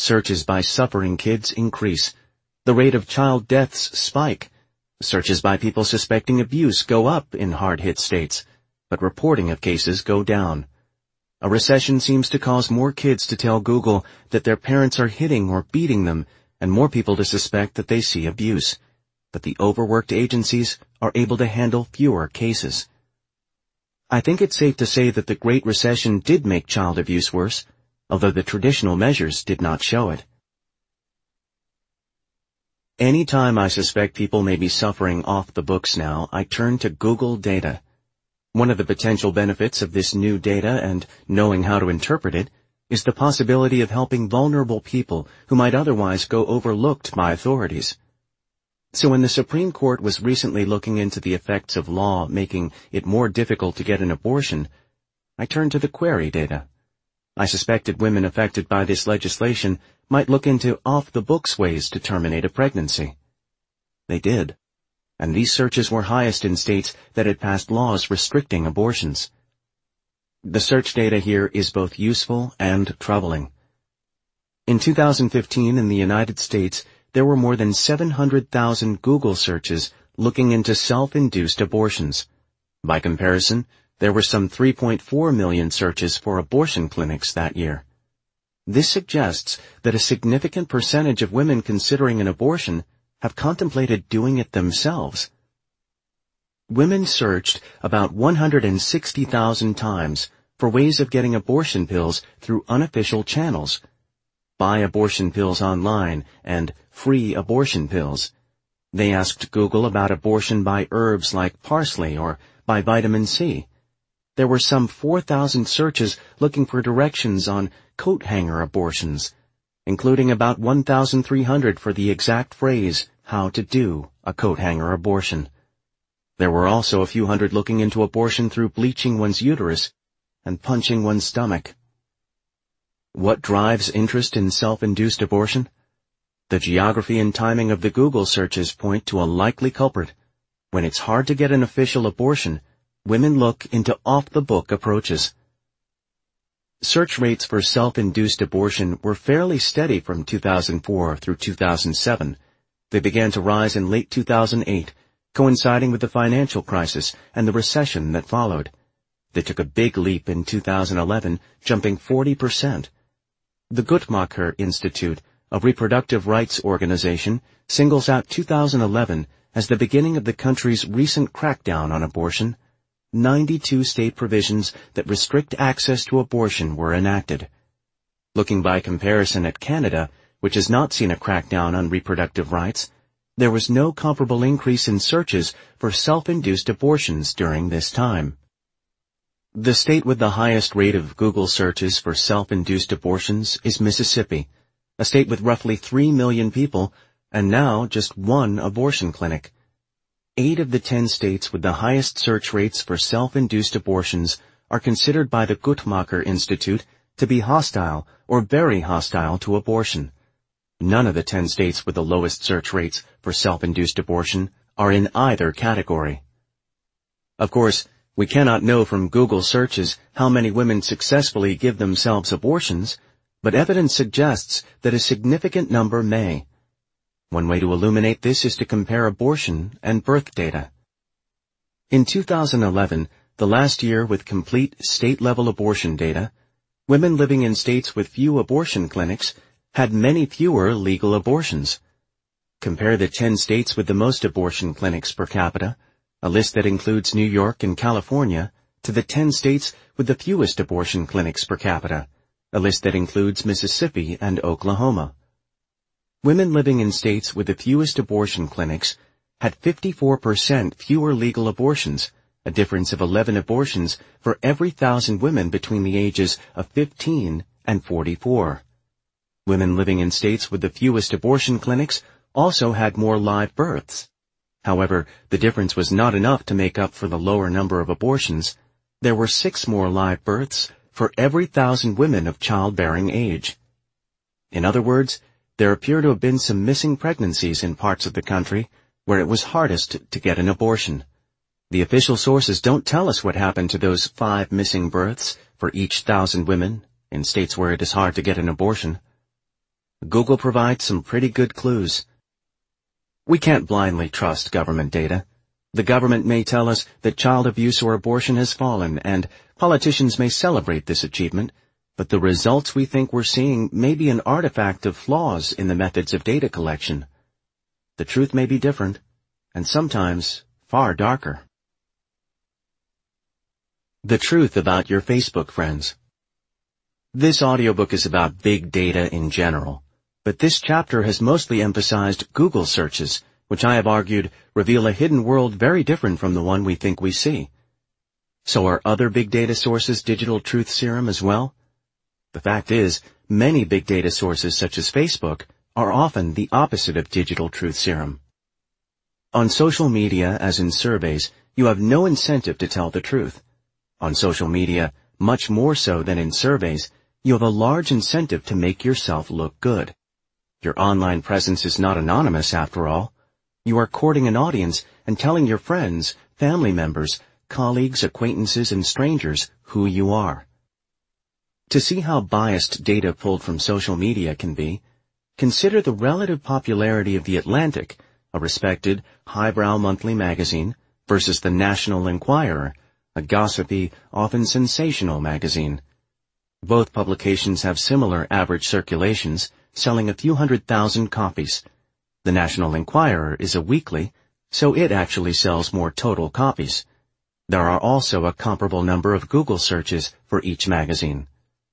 Searches by suffering kids increase. The rate of child deaths spike. Searches by people suspecting abuse go up in hard-hit states, but reporting of cases go down. A recession seems to cause more kids to tell Google that their parents are hitting or beating them, and more people to suspect that they see abuse. But the overworked agencies are able to handle fewer cases. I think it's safe to say that the Great Recession did make child abuse worse, although the traditional measures did not show it. Anytime I suspect people may be suffering off the books now, I turn to Google data. One of the potential benefits of this new data and knowing how to interpret it is the possibility of helping vulnerable people who might otherwise go overlooked by authorities. So when the Supreme Court was recently looking into the effects of law making it more difficult to get an abortion, I turned to the query data. I suspected women affected by this legislation might look into off-the-books ways to terminate a pregnancy. They did, and these searches were highest in states that had passed laws restricting abortions. The search data here is both useful and troubling. In 2015 in the United States, there were more than 700,000 Google searches looking into self-induced abortions. By comparison, there were some 3.4 million searches for abortion clinics that year. This suggests that a significant percentage of women considering an abortion have contemplated doing it themselves. Women searched about 160,000 times for ways of getting abortion pills through unofficial channels. Buy abortion pills online and free abortion pills. They asked Google about abortion by herbs like parsley or by vitamin C. There were some 4,000 searches looking for directions on coat hanger abortions, including about 1,300 for the exact phrase, how to do a coat hanger abortion. There were also a few hundred looking into abortion through bleaching one's uterus and punching one's stomach. What drives interest in self-induced abortion? The geography and timing of the Google searches point to a likely culprit. When it's hard to get an official abortion, women look into off-the-book approaches. Search rates for self-induced abortion were fairly steady from 2004 through 2007. They began to rise in late 2008, coinciding with the financial crisis and the recession that followed. They took a big leap in 2011, jumping 40%. The Guttmacher Institute, a reproductive rights organization, singles out 2011 as the beginning of the country's recent crackdown on abortion. 92 state provisions that restrict access to abortion were enacted. Looking by comparison at Canada, which has not seen a crackdown on reproductive rights, there was no comparable increase in searches for self-induced abortions during this time. The state with the highest rate of Google searches for self-induced abortions is Mississippi, a state with roughly 3 million people and now just one abortion clinic. 8 of the 10 states with the highest search rates for self-induced abortions are considered by the Guttmacher Institute to be hostile or very hostile to abortion. None of the 10 states with the lowest search rates for self-induced abortion are in either category. Of course, we cannot know from Google searches how many women successfully give themselves abortions, but evidence suggests that a significant number may. One way to illuminate this is to compare abortion and birth data. In 2011, the last year with complete state-level abortion data, women living in states with few abortion clinics had many fewer legal abortions. Compare the 10 states with the most abortion clinics per capita, a list that includes New York and California, to the 10 states with the fewest abortion clinics per capita, a list that includes Mississippi and Oklahoma. Women living in states with the fewest abortion clinics had 54% fewer legal abortions, a difference of 11 abortions for every 1,000 women between the ages of 15 and 44. Women living in states with the fewest abortion clinics also had more live births. However, the difference was not enough to make up for the lower number of abortions. There were 6 more live births for every 1,000 women of childbearing age. In other words, there appear to have been some missing pregnancies in parts of the country where it was hardest to get an abortion. The official sources don't tell us what happened to those 5 missing births for each 1,000 women in states where it is hard to get an abortion. Google provides some pretty good clues. We can't blindly trust government data. The government may tell us that child abuse or abortion has fallen, and politicians may celebrate this achievement, but the results we think we're seeing may be an artifact of flaws in the methods of data collection. The truth may be different, and sometimes far darker. The truth about your Facebook friends. This audiobook is about big data in general, but this chapter has mostly emphasized Google searches, which I have argued reveal a hidden world very different from the one we think we see. So are other big data sources digital truth serum as well? The fact is, many big data sources such as Facebook are often the opposite of digital truth serum. On social media, as in surveys, you have no incentive to tell the truth. On social media, much more so than in surveys, you have a large incentive to make yourself look good. Your online presence is not anonymous after all. You are courting an audience and telling your friends, family members, colleagues, acquaintances, and strangers who you are. To see how biased data pulled from social media can be, consider the relative popularity of The Atlantic, a respected, highbrow monthly magazine, versus the National Enquirer, a gossipy, often sensational magazine. Both publications have similar average circulations, selling a few 100,000 copies. The National Enquirer is a weekly, so it actually sells more total copies. There are also a comparable number of Google searches for each magazine.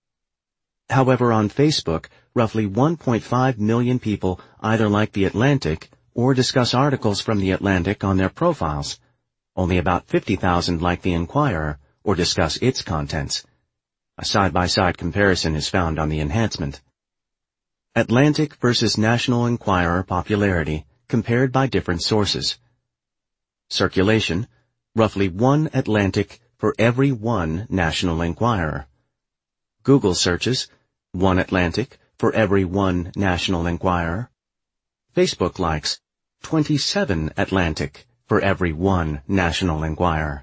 However, on Facebook, roughly 1.5 million people either like The Atlantic or discuss articles from The Atlantic on their profiles. Only about 50,000 like The Enquirer or discuss its contents. A side-by-side comparison is found on the enhancement. Atlantic versus National Enquirer popularity compared by different sources. Circulation, roughly 1 Atlantic for every 1 National Enquirer. Google searches, 1 Atlantic for every 1 National Enquirer. Facebook likes, 27 Atlantic for every 1 National Enquirer.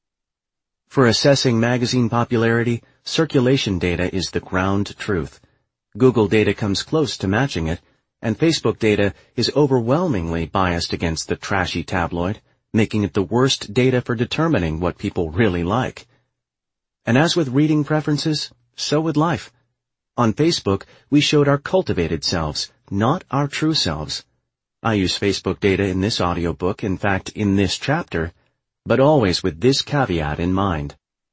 For assessing magazine popularity, circulation data is the ground truth. Google data comes close to matching it, and Facebook data is overwhelmingly biased against the trashy tabloid, making it the worst data for determining what people really like. And as with reading preferences, so with life. On Facebook, we showed our cultivated selves, not our true selves. I use Facebook data in this audiobook, in fact, in this chapter, but always with this caveat in mind.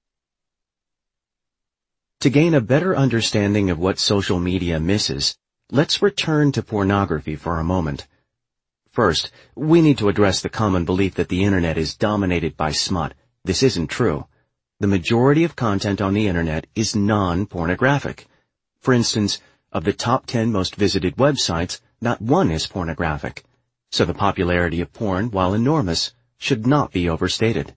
To gain a better understanding of what social media misses, let's return to pornography for a moment. First, we need to address the common belief that the Internet is dominated by smut. This isn't true. The majority of content on the Internet is non-pornographic. For instance, of the top 10 most visited websites, not one is pornographic. So the popularity of porn, while enormous, should not be overstated.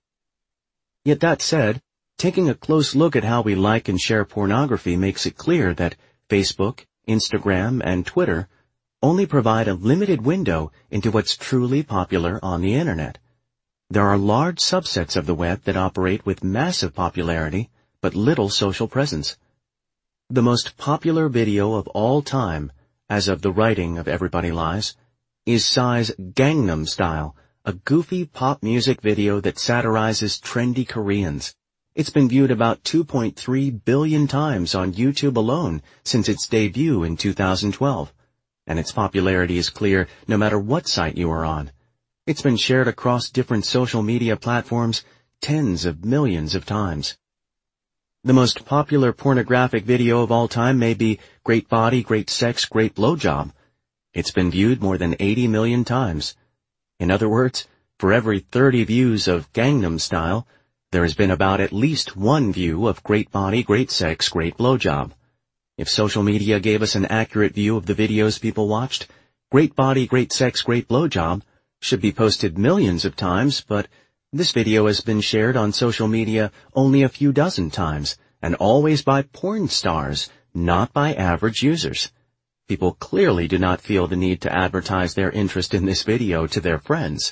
Yet that said, taking a close look at how we like and share pornography makes it clear that Facebook, Instagram, and Twitter only provide a limited window into what's truly popular on the Internet. There are large subsets of the web that operate with massive popularity, but little social presence. The most popular video of all time, as of the writing of Everybody Lies, is Psy's Gangnam Style, a goofy pop music video that satirizes trendy Koreans. It's been viewed about 2.3 billion times on YouTube alone since its debut in 2012, and its popularity is clear no matter what site you are on. It's been shared across different social media platforms tens of millions of times. The most popular pornographic video of all time may be Great Body, Great Sex, Great Blowjob. It's been viewed more than 80 million times. In other words, for every 30 views of Gangnam Style, there has been about at least one view of Great Body, Great Sex, Great Blowjob. If social media gave us an accurate view of the videos people watched, Great Body, Great Sex, Great Blowjob should be posted millions of times, but this video has been shared on social media only a few dozen times, and always by porn stars, not by average users. People clearly do not feel the need to advertise their interest in this video to their friends.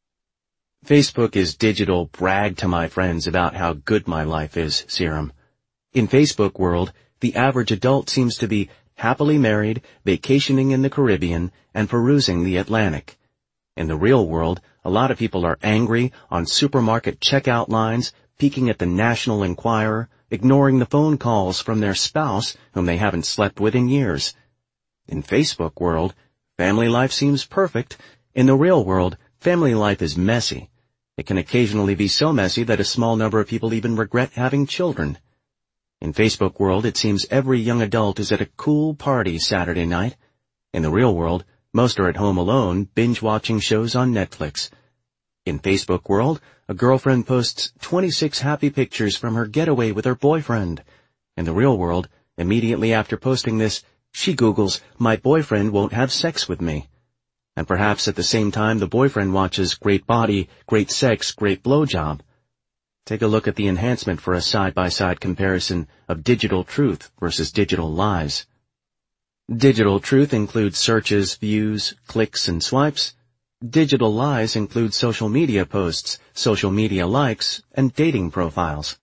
Facebook is digital brag to my friends about how good my life is serum. In Facebook world, the average adult seems to be happily married, vacationing in the Caribbean, and perusing the Atlantic. In the real world, a lot of people are angry, on supermarket checkout lines, peeking at the National Enquirer, ignoring the phone calls from their spouse whom they haven't slept with in years. In Facebook world, family life seems perfect. In the real world, family life is messy. It can occasionally be so messy that a small number of people even regret having children. In Facebook world, it seems every young adult is at a cool party Saturday night. In the real world, most are at home alone, binge-watching shows on Netflix. In Facebook world, a girlfriend posts 26 happy pictures from her getaway with her boyfriend. In the real world, immediately after posting this, she Googles, "My boyfriend won't have sex with me." And perhaps at the same time the boyfriend watches "Great body, great sex, great blowjob." Take a look at the enhancement for a side-by-side comparison of digital truth versus digital lies. Digital truth includes searches, views, clicks, and swipes. Digital lies include social media posts, social media likes, and dating profiles.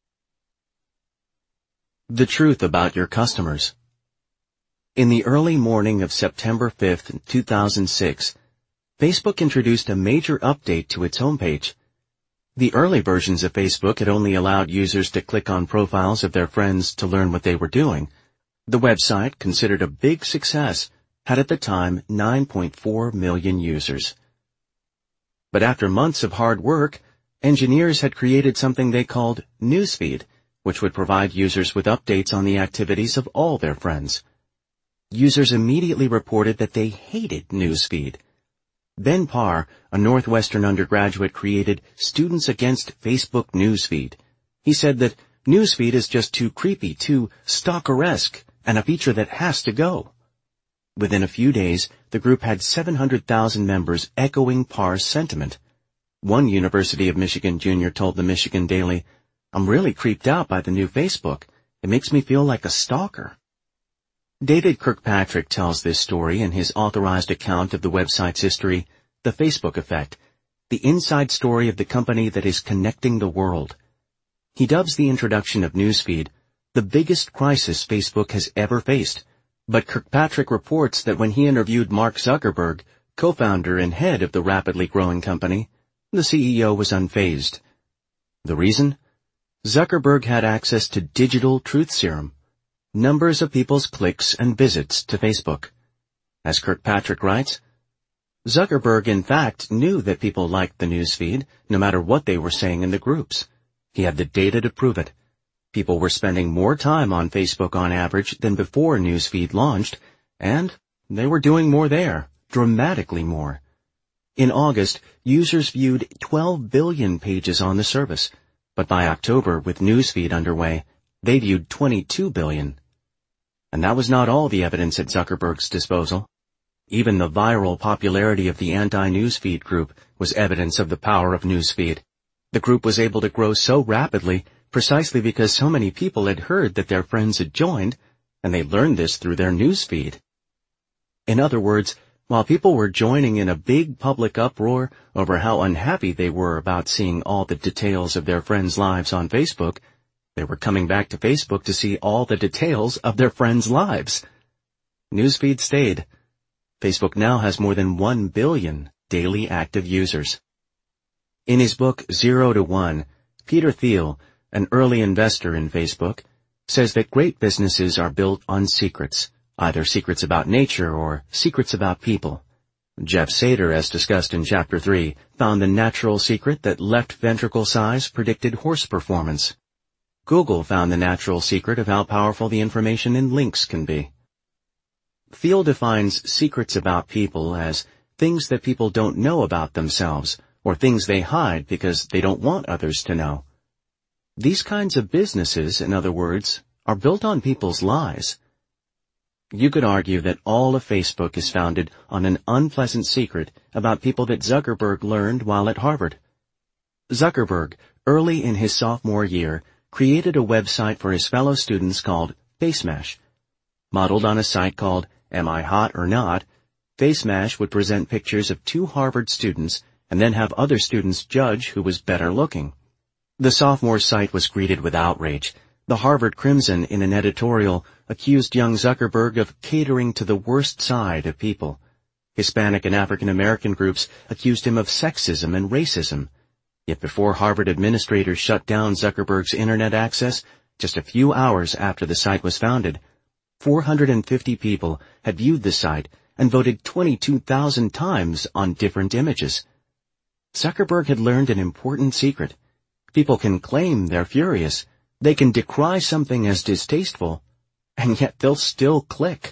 The truth about your customers. In the early morning of September 5th, 2006, Facebook introduced a major update to its homepage. The early versions of Facebook had only allowed users to click on profiles of their friends to learn what they were doing. The website, considered a big success, had at the time 9.4 million users. But after months of hard work, engineers had created something they called Newsfeed, which would provide users with updates on the activities of all their friends. Users immediately reported that they hated Newsfeed. Ben Parr, a Northwestern undergraduate, created Students Against Facebook Newsfeed. He said that Newsfeed is just too creepy, too stalkeresque, and a feature that has to go. Within a few days, the group had 700,000 members echoing Parr's sentiment. One University of Michigan junior told the Michigan Daily, "I'm really creeped out by the new Facebook. It makes me feel like a stalker." David Kirkpatrick tells this story in his authorized account of the website's history, The Facebook Effect, the inside story of the company that is connecting the world. He dubs the introduction of Newsfeed the biggest crisis Facebook has ever faced, but Kirkpatrick reports that when he interviewed Mark Zuckerberg, co-founder and head of the rapidly growing company, the CEO was unfazed. The reason? Zuckerberg had access to digital truth serum, numbers of people's clicks and visits to Facebook. As Kirkpatrick writes, Zuckerberg in fact knew that people liked the newsfeed, no matter what they were saying in the groups. He had the data to prove it. People were spending more time on Facebook on average than before Newsfeed launched, and they were doing more there, dramatically more. In August, users viewed 12 billion pages on the service, but by October, with Newsfeed underway, they viewed 22 billion. And that was not all the evidence at Zuckerberg's disposal. Even the viral popularity of the anti-Newsfeed group was evidence of the power of Newsfeed. The group was able to grow so rapidly precisely because so many people had heard that their friends had joined, and they learned this through their newsfeed. In other words, while people were joining in a big public uproar over how unhappy they were about seeing all the details of their friends' lives on Facebook, they were coming back to Facebook to see all the details of their friends' lives. Newsfeed stayed. Facebook now has more than 1 billion daily active users. In his book 0 to 1, Peter Thiel, an early investor in Facebook, says that great businesses are built on secrets, either secrets about nature or secrets about people. Jeff Sater, as discussed in Chapter 3, found the natural secret that left ventricle size predicted horse performance. Google found the natural secret of how powerful the information in links can be. Thiel defines secrets about people as things that people don't know about themselves, or things they hide because they don't want others to know. These kinds of businesses, in other words, are built on people's lies. You could argue that all of Facebook is founded on an unpleasant secret about people that Zuckerberg learned while at Harvard. Zuckerberg, early in his sophomore year, created a website for his fellow students called FaceMash. Modeled on a site called Am I Hot or Not, FaceMash would present pictures of 2 Harvard students and then have other students judge who was better looking. The sophomore site was greeted with outrage. The Harvard Crimson, in an editorial, accused young Zuckerberg of catering to the worst side of people. Hispanic and African American groups accused him of sexism and racism. Yet before Harvard administrators shut down Zuckerberg's internet access, just a few hours after the site was founded, 450 people had viewed the site and voted 22,000 times on different images. Zuckerberg had learned an important secret. People can claim they're furious, they can decry something as distasteful, and yet they'll still click.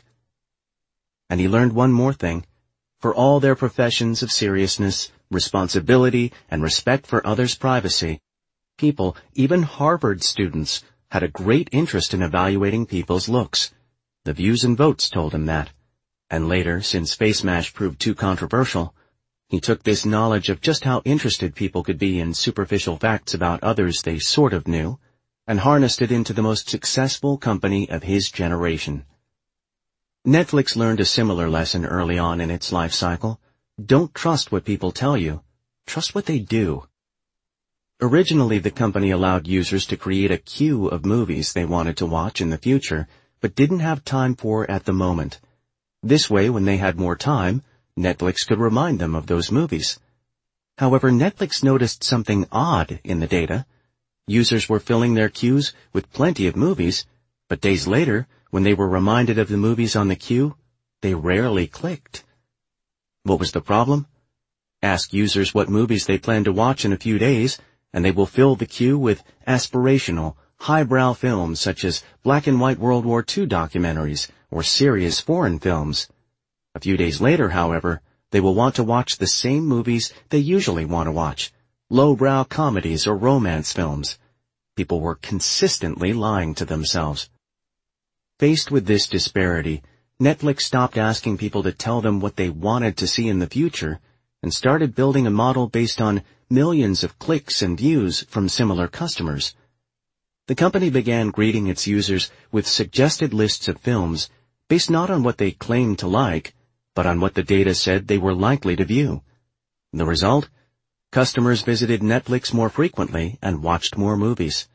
And he learned one more thing. For all their professions of seriousness, responsibility, and respect for others' privacy, people, even Harvard students, had a great interest in evaluating people's looks. The views and votes told him that. And later, since FaceMash proved too controversial, he took this knowledge of just how interested people could be in superficial facts about others they sort of knew, and harnessed it into the most successful company of his generation. Netflix learned a similar lesson early on in its life cycle. Don't trust what people tell you. Trust what they do. Originally, the company allowed users to create a queue of movies they wanted to watch in the future, but didn't have time for at the moment. This way, when they had more time, Netflix could remind them of those movies. However, Netflix noticed something odd in the data. Users were filling their queues with plenty of movies, but days later, when they were reminded of the movies on the queue, they rarely clicked. What was the problem? Ask users what movies they plan to watch in a few days, and they will fill the queue with aspirational, highbrow films such as black and white World War II documentaries or serious foreign films. A few days later, however, they will want to watch the same movies they usually want to watch, lowbrow comedies or romance films. People were consistently lying to themselves. Faced with this disparity, Netflix stopped asking people to tell them what they wanted to see in the future and started building a model based on millions of clicks and views from similar customers. The company began greeting its users with suggested lists of films based not on what they claimed to like, but on what the data said they were likely to view. The result? Customers visited Netflix more frequently and watched more movies.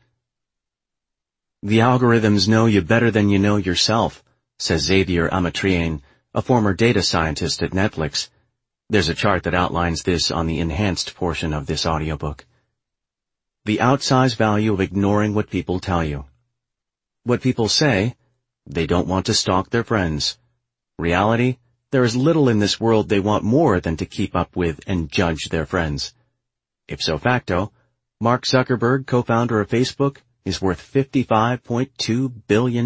The algorithms know you better than you know yourself, says Xavier Amatriane, a former data scientist at Netflix. There's a chart that outlines this on the enhanced portion of this audiobook. The outsized value of ignoring what people tell you. What people say, they don't want to stalk their friends. Reality, there is little in this world they want more than to keep up with and judge their friends. Ipso facto, Mark Zuckerberg, co-founder of Facebook, is worth $55.2 billion.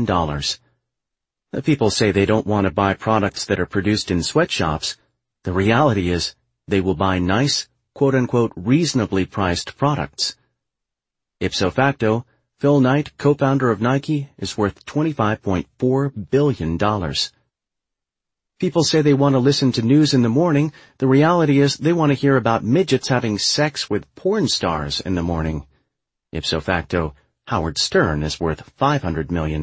The people say they don't want to buy products that are produced in sweatshops. The reality is, they will buy nice, quote-unquote, reasonably priced products. Ipso facto, Phil Knight, co-founder of Nike, is worth $25.4 billion. People say they want to listen to news in the morning. The reality is they want to hear about midgets having sex with porn stars in the morning. Ipso facto, Howard Stern is worth $500 million.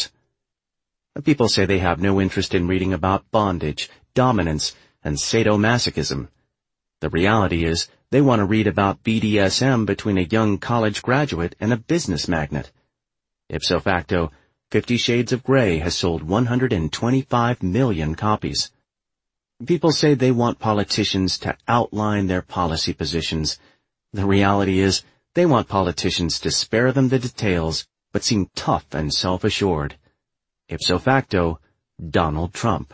People say they have no interest in reading about bondage, dominance, and sadomasochism. The reality is they want to read about BDSM between a young college graduate and a business magnate. Ipso facto, 50 Shades of Grey has sold 125 million copies. People say they want politicians to outline their policy positions. The reality is they want politicians to spare them the details, but seem tough and self-assured. Ipso facto, Donald Trump.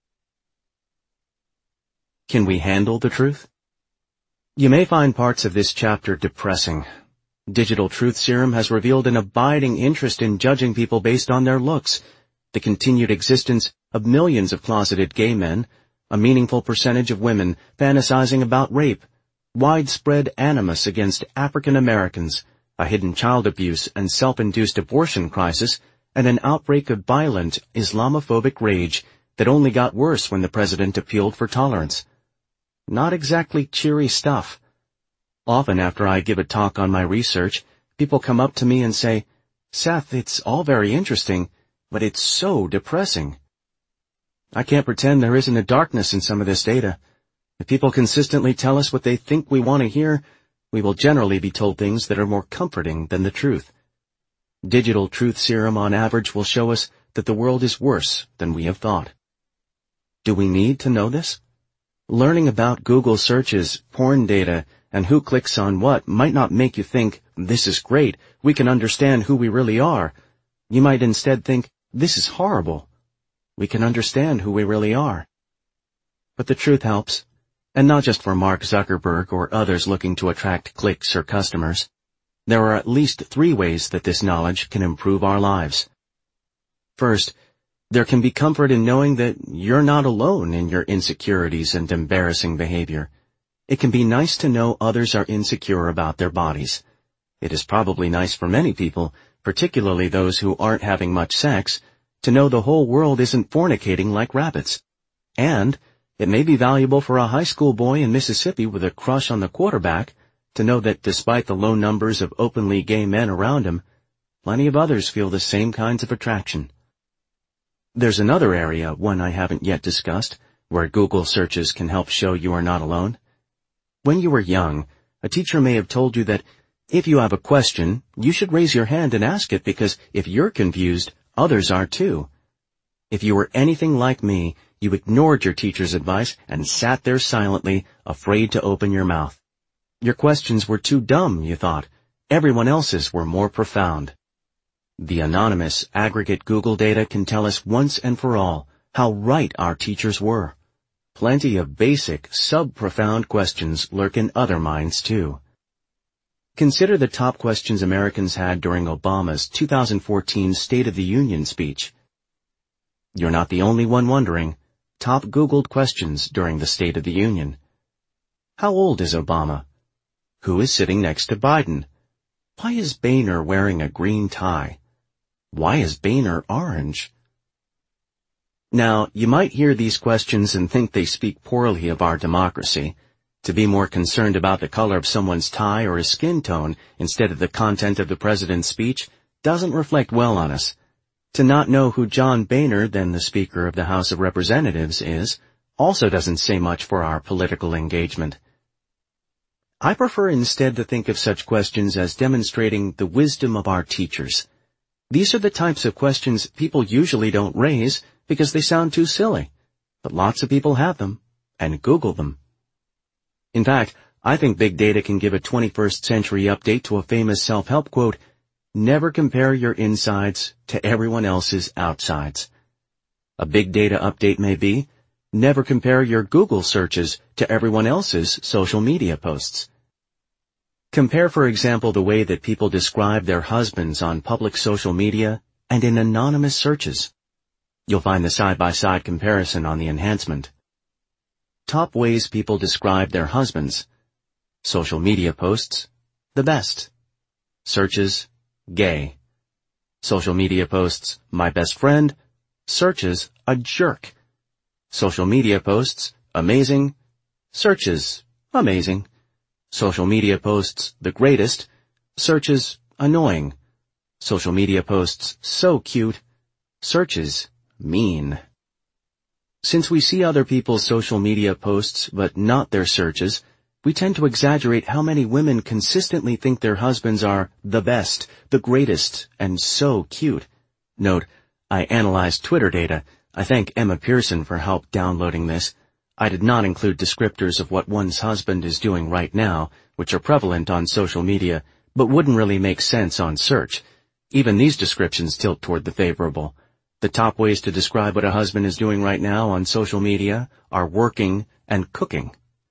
Can we handle the truth? You may find parts of this chapter depressing. Digital Truth Serum has revealed an abiding interest in judging people based on their looks, the continued existence of millions of closeted gay men, a meaningful percentage of women fantasizing about rape, widespread animus against African Americans, a hidden child abuse and self-induced abortion crisis, and an outbreak of violent Islamophobic rage that only got worse when the president appealed for tolerance. Not exactly cheery stuff. Often after I give a talk on my research, people come up to me and say, "Seth, it's all very interesting, but it's so depressing." I can't pretend there isn't a darkness in some of this data. If people consistently tell us what they think we want to hear, we will generally be told things that are more comforting than the truth. Digital Truth Serum on average will show us that the world is worse than we have thought. Do we need to know this? Learning about Google searches, porn data, and who clicks on what might not make you think, this is great, we can understand who we really are. You might instead think, this is horrible. We can understand who we really are. But the truth helps, and not just for Mark Zuckerberg or others looking to attract clicks or customers. There are at least 3 ways that this knowledge can improve our lives. First, there can be comfort in knowing that you're not alone in your insecurities and embarrassing behavior. It can be nice to know others are insecure about their bodies. It is probably nice for many people, particularly those who aren't having much sex, to know the whole world isn't fornicating like rabbits. And it may be valuable for a high school boy in Mississippi with a crush on the quarterback to know that despite the low numbers of openly gay men around him, plenty of others feel the same kinds of attraction. There's another area, one I haven't yet discussed, where Google searches can help show you are not alone. When you were young, a teacher may have told you that if you have a question, you should raise your hand and ask it because if you're confused, others are too. If you were anything like me, you ignored your teacher's advice and sat there silently, afraid to open your mouth. Your questions were too dumb, you thought. Everyone else's were more profound. The anonymous, aggregate Google data can tell us once and for all how right our teachers were. Plenty of basic, sub-profound questions lurk in other minds too. Consider the top questions Americans had during Obama's 2014 State of the Union speech. You're not the only one wondering. Top Googled questions during the State of the Union. How old is Obama? Who is sitting next to Biden? Why is Boehner wearing a green tie? Why is Boehner orange? Now, you might hear these questions and think they speak poorly of our democracy. To be more concerned about the color of someone's tie or his skin tone instead of the content of the president's speech doesn't reflect well on us. To not know who John Boehner, then the Speaker of the House of Representatives, is, also doesn't say much for our political engagement. I prefer instead to think of such questions as demonstrating the wisdom of our teachers. These are the types of questions people usually don't raise because they sound too silly, but lots of people have them, and Google them. In fact, I think big data can give a 21st century update to a famous self-help quote, "Never compare your insides to everyone else's outsides." A big data update may be, never compare your Google searches to everyone else's social media posts. Compare, for example, the way that people describe their husbands on public social media and in anonymous searches. You'll find the side-by-side comparison on the enhancement. Top ways people describe their husbands. Social media posts, the best. Searches, gay. Social media posts, my best friend. Searches, a jerk. Social media posts, amazing. Searches, amazing. Social media posts, the greatest. Searches, annoying. Social media posts, so cute. Searches, mean. Since we see other people's social media posts but not their searches, we tend to exaggerate how many women consistently think their husbands are the best, the greatest, and so cute. Note, I analyzed Twitter data. I thank Emma Pearson for help downloading this. I did not include descriptors of what one's husband is doing right now, which are prevalent on social media, but wouldn't really make sense on search. Even these descriptions tilt toward the favorable. The top ways to describe what a husband is doing right now on social media are working and cooking.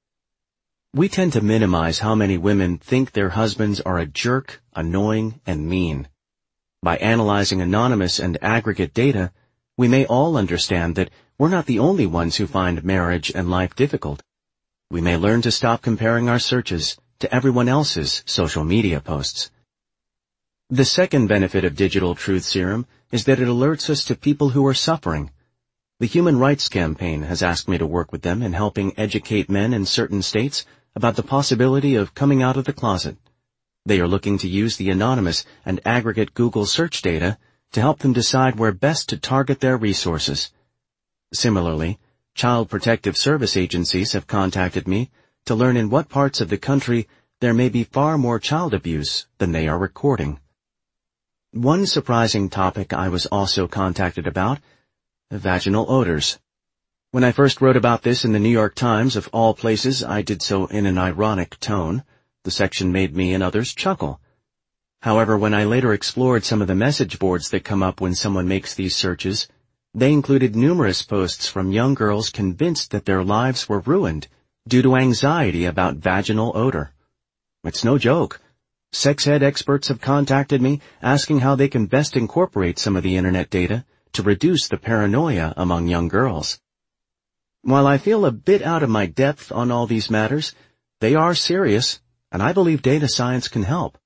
We tend to minimize how many women think their husbands are a jerk, annoying, and mean. By analyzing anonymous and aggregate data, we may all understand that we're not the only ones who find marriage and life difficult. We may learn to stop comparing our searches to everyone else's social media posts. The second benefit of Digital Truth Serum is that it alerts us to people who are suffering. The Human Rights Campaign has asked me to work with them in helping educate men in certain states about the possibility of coming out of the closet. They are looking to use the anonymous and aggregate Google search data to help them decide where best to target their resources. Similarly, Child Protective Service agencies have contacted me to learn in what parts of the country there may be far more child abuse than they are recording. One surprising topic I was also contacted about: vaginal odors. When I first wrote about this in the New York Times, of all places, I did so in an ironic tone. The section made me and others chuckle. However, when I later explored some of the message boards that come up when someone makes these searches, they included numerous posts from young girls convinced that their lives were ruined due to anxiety about vaginal odor. It's no joke. Sex ed experts have contacted me asking how they can best incorporate some of the internet data to reduce the paranoia among young girls. While I feel a bit out of my depth on all these matters, they are serious, and I believe data science can help.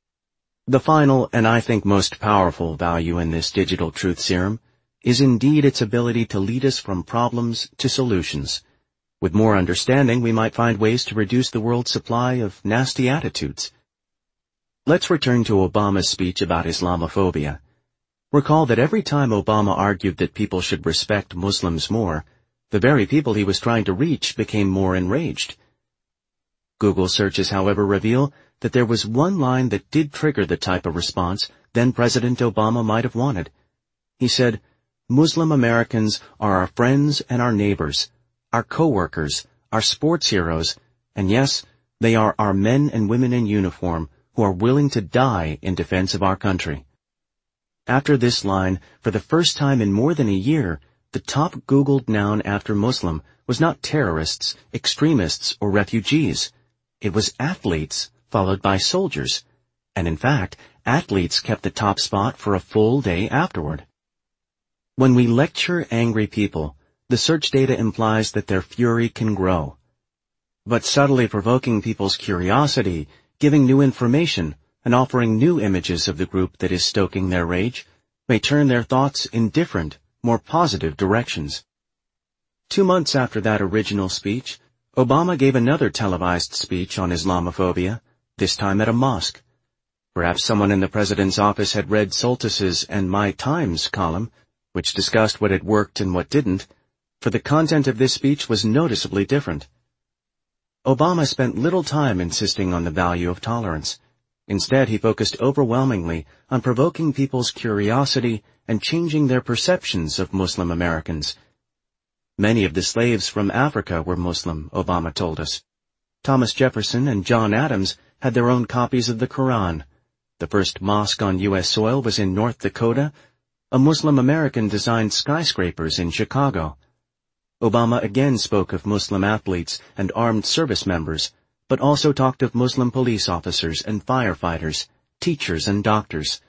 The final, and I think most powerful value in this digital truth serum is indeed its ability to lead us from problems to solutions. With more understanding, we might find ways to reduce the world's supply of nasty attitudes. Let's return to Obama's speech about Islamophobia. Recall that every time Obama argued that people should respect Muslims more, the very people he was trying to reach became more enraged. Google searches, however, reveal that there was one line that did trigger the type of response then President Obama might have wanted. He said, "Muslim Americans are our friends and our neighbors, our co-workers, our sports heroes, and yes, they are our men and women in uniform who are willing to die in defense of our country." After this line, for the first time in more than a year, the top Googled noun after Muslim was not terrorists, extremists, or refugees. It was athletes, followed by soldiers. And in fact, athletes kept the top spot for a full day afterward. When we lecture angry people, the search data implies that their fury can grow. But subtly provoking people's curiosity, giving new information, and offering new images of the group that is stoking their rage may turn their thoughts in different, more positive directions. 2 months after that original speech, Obama gave another televised speech on Islamophobia, this time at a mosque. Perhaps someone in the president's office had read Soltis's and My Times column, which discussed what had worked and what didn't, for the content of this speech was noticeably different. Obama spent little time insisting on the value of tolerance. Instead, he focused overwhelmingly on provoking people's curiosity and changing their perceptions of Muslim Americans. Many of the slaves from Africa were Muslim, Obama told us. Thomas Jefferson and John Adams had their own copies of the Quran. The first mosque on U.S. soil was in North Dakota. A Muslim American designed skyscrapers in Chicago. Obama again spoke of Muslim athletes and armed service members, but also talked of Muslim police officers and firefighters, teachers and doctors.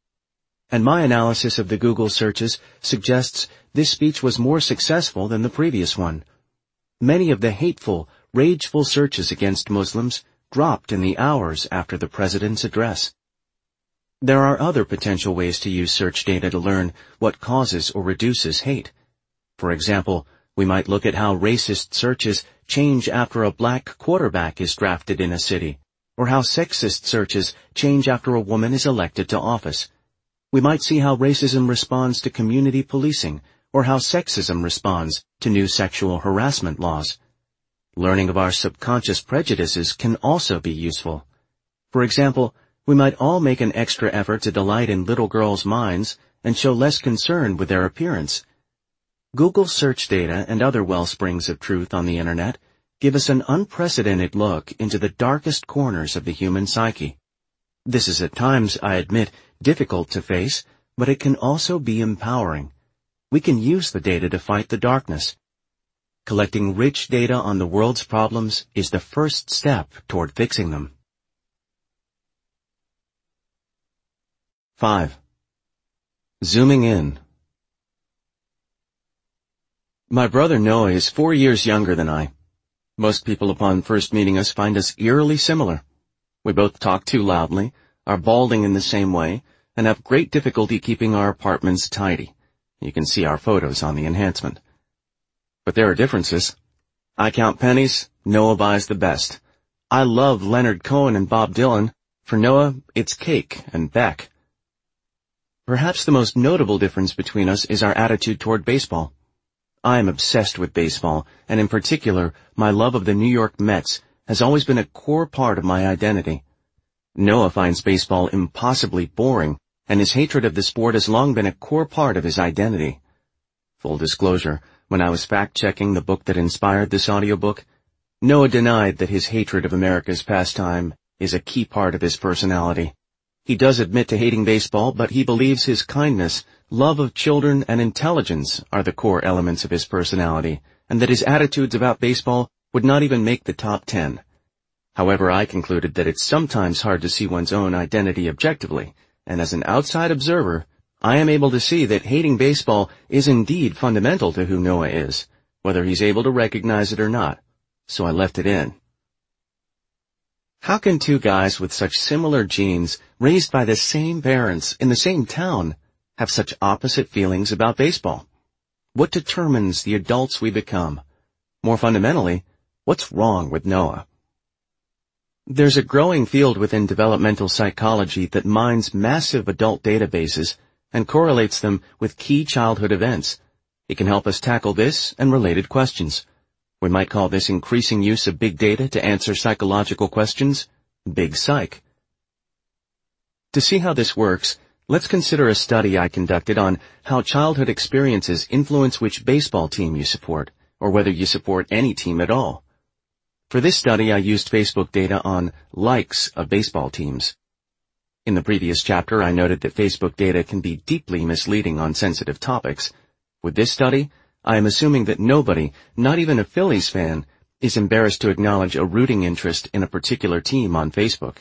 And my analysis of the Google searches suggests this speech was more successful than the previous one. Many of the hateful, rageful searches against Muslims dropped in the hours after the president's address. There are other potential ways to use search data to learn what causes or reduces hate. For example, we might look at how racist searches change after a black quarterback is drafted in a city, or how sexist searches change after a woman is elected to office. We might see how racism responds to community policing, or how sexism responds to new sexual harassment laws. Learning of our subconscious prejudices can also be useful. For example, we might all make an extra effort to delight in little girls' minds and show less concern with their appearance. Google search data and other wellsprings of truth on the Internet give us an unprecedented look into the darkest corners of the human psyche. This is at times, I admit, difficult to face, but it can also be empowering. We can use the data to fight the darkness. Collecting rich data on the world's problems is the first step toward fixing them. 5. Zooming in. My brother Noah is 4 years younger than I. Most people upon first meeting us find us eerily similar. We both talk too loudly, are balding in the same way, and have great difficulty keeping our apartments tidy. You can see our photos on the enhancement. But there are differences. I count pennies, Noah buys the best. I love Leonard Cohen and Bob Dylan. For Noah, it's Cake and Beck. Perhaps the most notable difference between us is our attitude toward baseball. I am obsessed with baseball, and in particular, my love of the New York Mets has always been a core part of my identity. Noah finds baseball impossibly boring and his hatred of the sport has long been a core part of his identity. Full disclosure, when I was fact-checking the book that inspired this audiobook, Noah denied that his hatred of America's pastime is a key part of his personality. He does admit to hating baseball, but he believes his kindness, love of children, and intelligence are the core elements of his personality, and that his attitudes about baseball would not even make the top 10. However, I concluded that it's sometimes hard to see one's own identity objectively, and as an outside observer, I am able to see that hating baseball is indeed fundamental to who Noah is, whether he's able to recognize it or not, so I left it in. How can two guys with such similar genes, raised by the same parents in the same town, have such opposite feelings about baseball? What determines the adults we become? More fundamentally, what's wrong with Noah? There's a growing field within developmental psychology that mines massive adult databases and correlates them with key childhood events. It can help us tackle this and related questions. We might call this increasing use of big data to answer psychological questions, Big Psych. To see how this works, let's consider a study I conducted on how childhood experiences influence which baseball team you support, or whether you support any team at all. For this study, I used Facebook data on likes of baseball teams. In the previous chapter, I noted that Facebook data can be deeply misleading on sensitive topics. With this study, I am assuming that nobody, not even a Phillies fan, is embarrassed to acknowledge a rooting interest in a particular team on Facebook.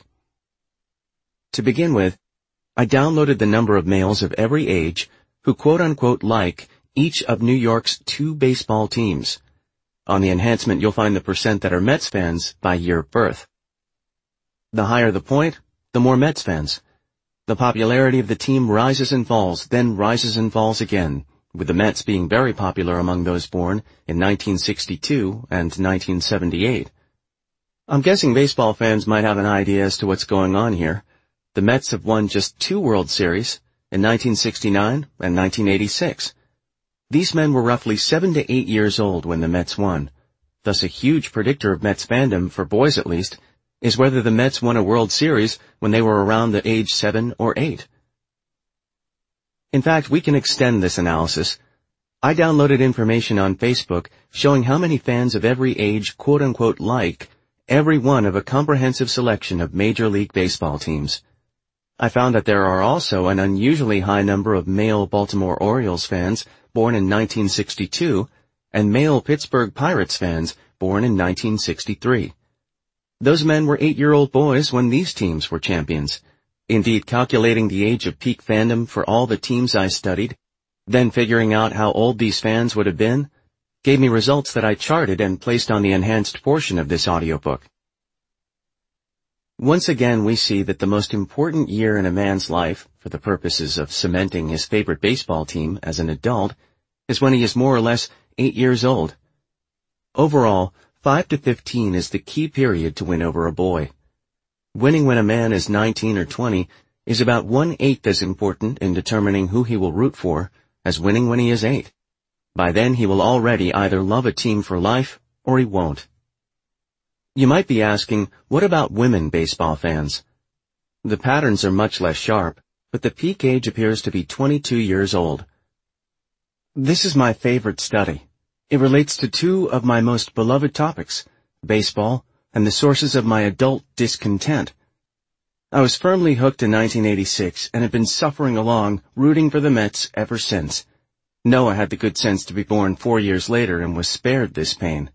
To begin with, I downloaded the number of males of every age who quote-unquote like each of New York's 2 baseball teams. On the enhancement, you'll find the percent that are Mets fans by year of birth. The higher the point, the more Mets fans. The popularity of the team rises and falls, then rises and falls again, with the Mets being very popular among those born in 1962 and 1978. I'm guessing baseball fans might have an idea as to what's going on here. The Mets have won just 2 World Series, in 1969 and 1986. These men were roughly 7 to 8 years old when the Mets won. Thus a huge predictor of Mets fandom, for boys at least, is whether the Mets won a World Series when they were around the age 7 or 8. In fact, we can extend this analysis. I downloaded information on Facebook showing how many fans of every age quote-unquote like every one of a comprehensive selection of Major League Baseball teams. I found that there are also an unusually high number of male Baltimore Orioles fans born in 1962 and male Pittsburgh Pirates fans born in 1963. Those men were 8-year-old boys when these teams were champions. Indeed, calculating the age of peak fandom for all the teams I studied, then figuring out how old these fans would have been, gave me results that I charted and placed on the enhanced portion of this audiobook. Once again, we see that the most important year in a man's life, for the purposes of cementing his favorite baseball team as an adult, is when he is more or less 8 years old. Overall, 5 to 15 is the key period to win over a boy. Winning when a man is 19 or 20 is about 1/8 as important in determining who he will root for as winning when he is 8. By then he will already either love a team for life or he won't. You might be asking, what about women baseball fans? The patterns are much less sharp, but the peak age appears to be 22 years old. This is my favorite study. It relates to 2 of my most beloved topics, baseball and the sources of my adult discontent. I was firmly hooked in 1986 and have been suffering along, rooting for the Mets ever since. Noah had the good sense to be born 4 years later and was spared this pain.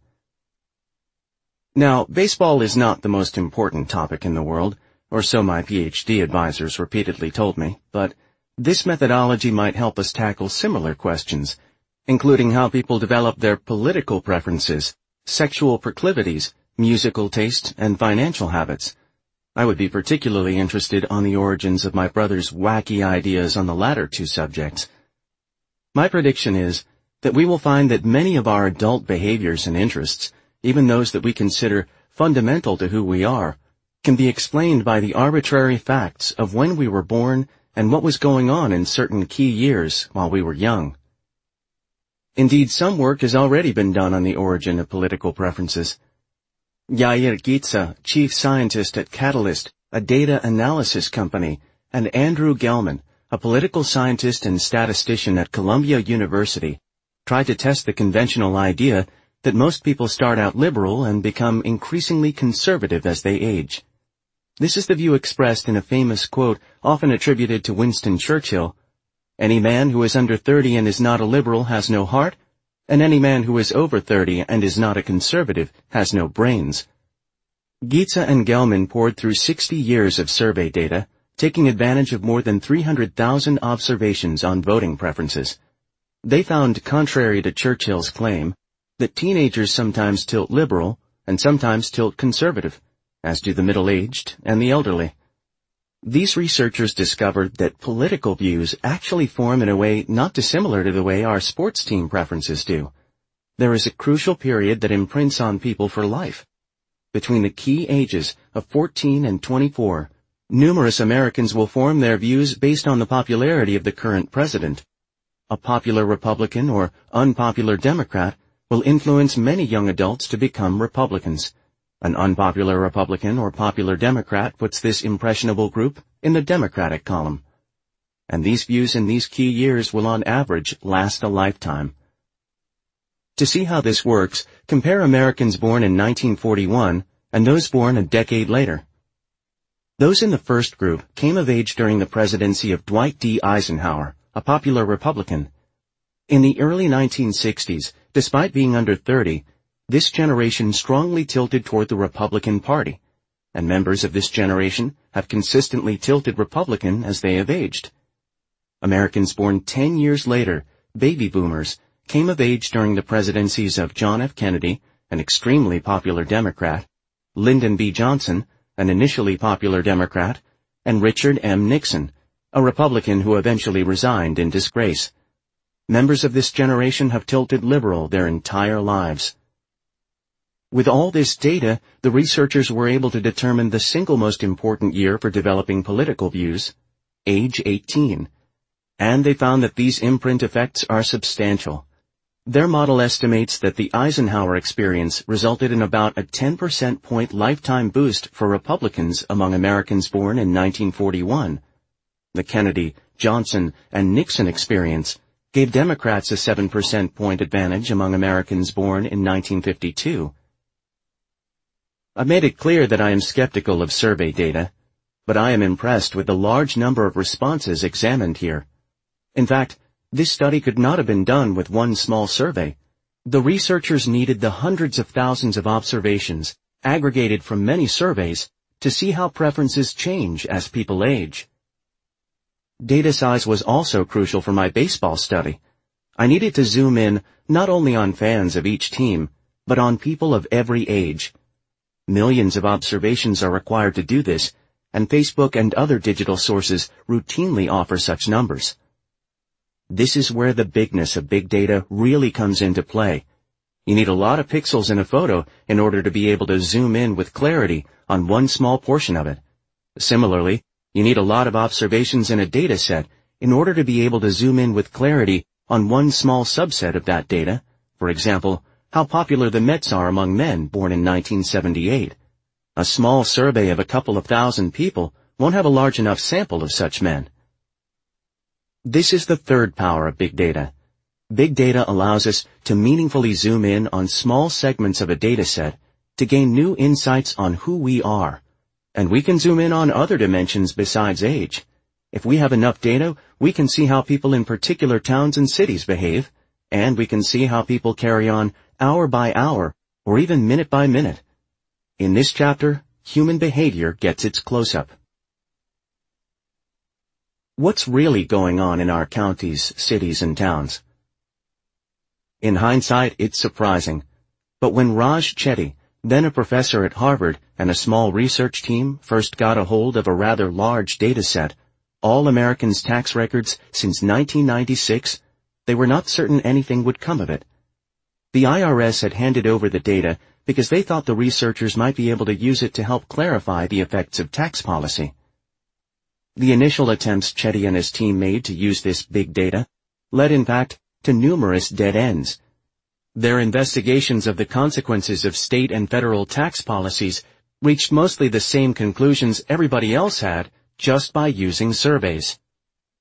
Now, baseball is not the most important topic in the world, or so my PhD advisors repeatedly told me, but this methodology might help us tackle similar questions, including how people develop their political preferences, sexual proclivities, musical taste, and financial habits. I would be particularly interested on the origins of my brother's wacky ideas on the latter 2 subjects. My prediction is that we will find that many of our adult behaviors and interests, even those that we consider fundamental to who we are, can be explained by the arbitrary facts of when we were born and what was going on in certain key years while we were young. Indeed, some work has already been done on the origin of political preferences. Yair Gitza, chief scientist at Catalyst, a data analysis company, and Andrew Gelman, a political scientist and statistician at Columbia University, tried to test the conventional idea that most people start out liberal and become increasingly conservative as they age. This is the view expressed in a famous quote often attributed to Winston Churchill: "Any man who is under 30 and is not a liberal has no heart, and any man who is over 30 and is not a conservative has no brains." Giza and Gelman pored through 60 years of survey data, taking advantage of more than 300,000 observations on voting preferences. They found, contrary to Churchill's claim, that teenagers sometimes tilt liberal and sometimes tilt conservative, as do the middle-aged and the elderly. These researchers discovered that political views actually form in a way not dissimilar to the way our sports team preferences do. There is a crucial period that imprints on people for life. Between the key ages of 14 and 24, numerous Americans will form their views based on the popularity of the current president. A popular Republican or unpopular Democrat will influence many young adults to become Republicans. An unpopular Republican or popular Democrat puts this impressionable group in the Democratic column. And these views in these key years will on average last a lifetime. To see how this works, compare Americans born in 1941 and those born a decade later. Those in the first group came of age during the presidency of Dwight D. Eisenhower, a popular Republican. In the early 1960s, despite being under 30, this generation strongly tilted toward the Republican Party, and members of this generation have consistently tilted Republican as they have aged. Americans born 10 years later, baby boomers, came of age during the presidencies of John F. Kennedy, an extremely popular Democrat, Lyndon B. Johnson, an initially popular Democrat, and Richard M. Nixon, a Republican who eventually resigned in disgrace. Members of this generation have tilted liberal their entire lives. With all this data, the researchers were able to determine the single most important year for developing political views, age 18. And they found that these imprint effects are substantial. Their model estimates that the Eisenhower experience resulted in about a 10% point lifetime boost for Republicans among Americans born in 1941. The Kennedy, Johnson, and Nixon experience gave Democrats a 7% point advantage among Americans born in 1952. I've made it clear that I am skeptical of survey data, but I am impressed with the large number of responses examined here. In fact, this study could not have been done with one small survey. The researchers needed the hundreds of thousands of observations, aggregated from many surveys, to see how preferences change as people age. Data size was also crucial for my baseball study. I needed to zoom in not only on fans of each team, but on people of every age. Millions of observations are required to do this, and Facebook and other digital sources routinely offer such numbers. This is where the bigness of big data really comes into play. You need a lot of pixels in a photo in order to be able to zoom in with clarity on one small portion of it. Similarly, you need a lot of observations in a data set in order to be able to zoom in with clarity on one small subset of that data. For example, how popular the Mets are among men born in 1978. A small survey of a couple of thousand people won't have a large enough sample of such men. This is the third power of big data. Big data allows us to meaningfully zoom in on small segments of a data set to gain new insights on who we are. And we can zoom in on other dimensions besides age. If we have enough data, we can see how people in particular towns and cities behave, and we can see how people carry on hour by hour, or even minute by minute. In this chapter, human behavior gets its close-up. What's really going on in our counties, cities, and towns? In hindsight, it's surprising. But when Raj Chetty, then a professor at Harvard, and a small research team first got a hold of a rather large data set, all Americans' tax records since 1996, they were not certain anything would come of it. The IRS had handed over the data because they thought the researchers might be able to use it to help clarify the effects of tax policy. The initial attempts Chetty and his team made to use this big data led, in fact, to numerous dead ends. Their investigations of the consequences of state and federal tax policies reached mostly the same conclusions everybody else had just by using surveys.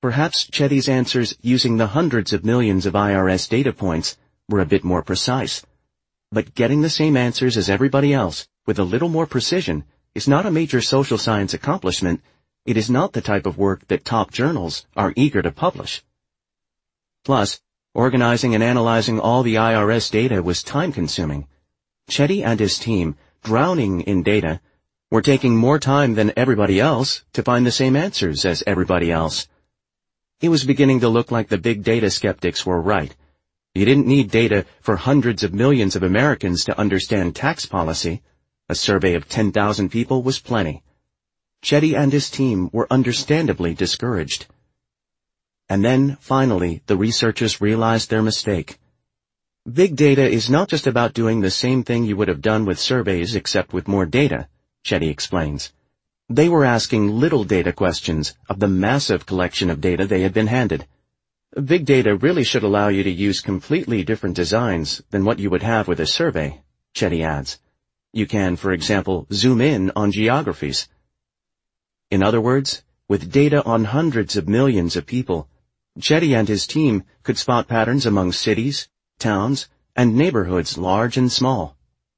Perhaps Chetty's answers using the hundreds of millions of IRS data points were a bit more precise. But getting the same answers as everybody else, with a little more precision, is not a major social science accomplishment. It is not the type of work that top journals are eager to publish. Plus, organizing and analyzing all the IRS data was time-consuming. Chetty and his team, drowning in data, were taking more time than everybody else to find the same answers as everybody else. It was beginning to look like the big data skeptics were right. You didn't need data for hundreds of millions of Americans to understand tax policy. A survey of 10,000 people was plenty. Chetty and his team were understandably discouraged. And then, finally, the researchers realized their mistake. Big data is not just about doing the same thing you would have done with surveys except with more data, Chetty explains. They were asking little data questions of the massive collection of data they had been handed. Big data really should allow you to use completely different designs than what you would have with a survey, Chetty adds. You can, for example, zoom in on geographies. In other words, with data on hundreds of millions of people, Chetty and his team could spot patterns among cities, towns, and neighborhoods large and small.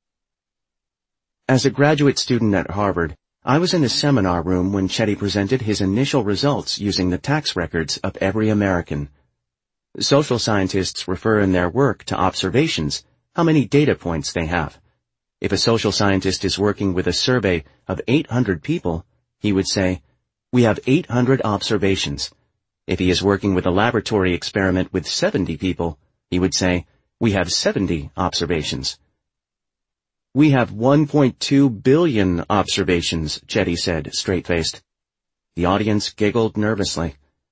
As a graduate student at Harvard, I was in a seminar room when Chetty presented his initial results using the tax records of every American. Social scientists refer in their work to observations, how many data points they have. If a social scientist is working with a survey of 800 people, he would say, "We have 800 observations." If he is working with a laboratory experiment with 70 people, he would say, "We have 70 observations." "We have 1.2 billion observations," Chetty said, straight-faced. The audience giggled nervously.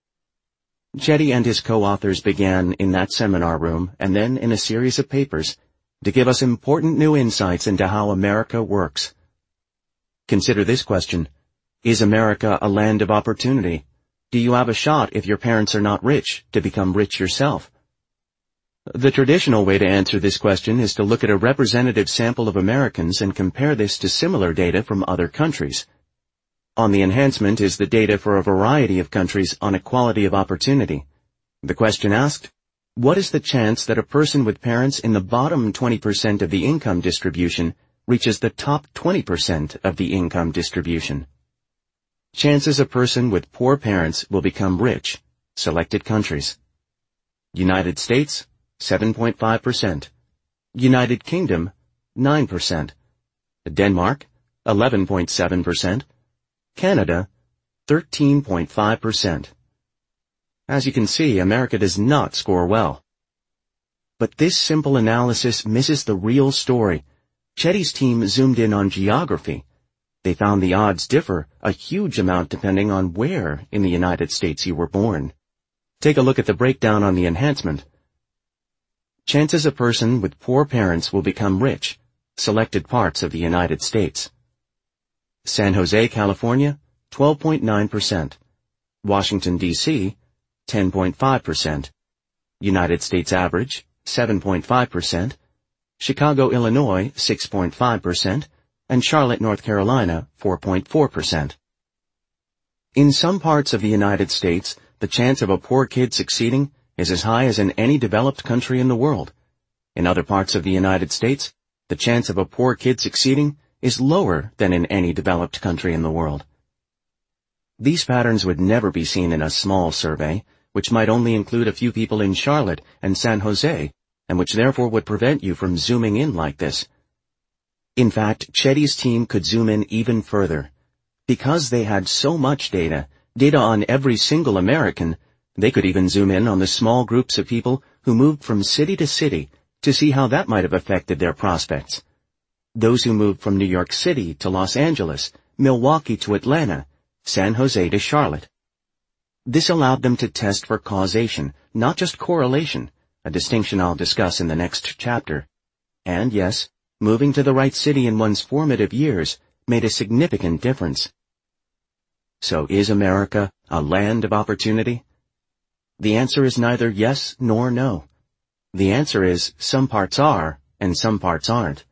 Chetty and his co-authors began in that seminar room and then in a series of papers to give us important new insights into how America works. Consider this question. Is America a land of opportunity? Do you have a shot, if your parents are not rich, to become rich yourself? The traditional way to answer this question is to look at a representative sample of Americans and compare this to similar data from other countries. On the enhancement is the data for a variety of countries on equality of opportunity. The question asked, what is the chance that a person with parents in the bottom 20% of the income distribution reaches the top 20% of the income distribution? Chances a person with poor parents will become rich. Selected countries. United States, 7.5%. United Kingdom, 9%. Denmark, 11.7%. Canada, 13.5%. As you can see, America does not score well. But this simple analysis misses the real story. Chetty's team zoomed in on geography. They found the odds differ a huge amount depending on where in the United States you were born. Take a look at the breakdown on the enhancement. Chances a person with poor parents will become rich. Selected parts of the United States. San Jose, California, 12.9%. Washington, D.C., 10.5%. United States average, 7.5%. Chicago, Illinois, 6.5%. And Charlotte, North Carolina, 4.4%. In some parts of the United States, the chance of a poor kid succeeding is as high as in any developed country in the world. In other parts of the United States, the chance of a poor kid succeeding is lower than in any developed country in the world. These patterns would never be seen in a small survey, which might only include a few people in Charlotte and San Jose, and which therefore would prevent you from zooming in like this. In fact, Chetty's team could zoom in even further. Because they had so much data on every single American, they could even zoom in on the small groups of people who moved from city to city to see how that might have affected their prospects. Those who moved from New York City to Los Angeles, Milwaukee to Atlanta, San Jose to Charlotte. This allowed them to test for causation, not just correlation, a distinction I'll discuss in the next chapter. And yes, moving to the right city in one's formative years made a significant difference. So is America a land of opportunity? The answer is neither yes nor no. The answer is some parts are and some parts aren't.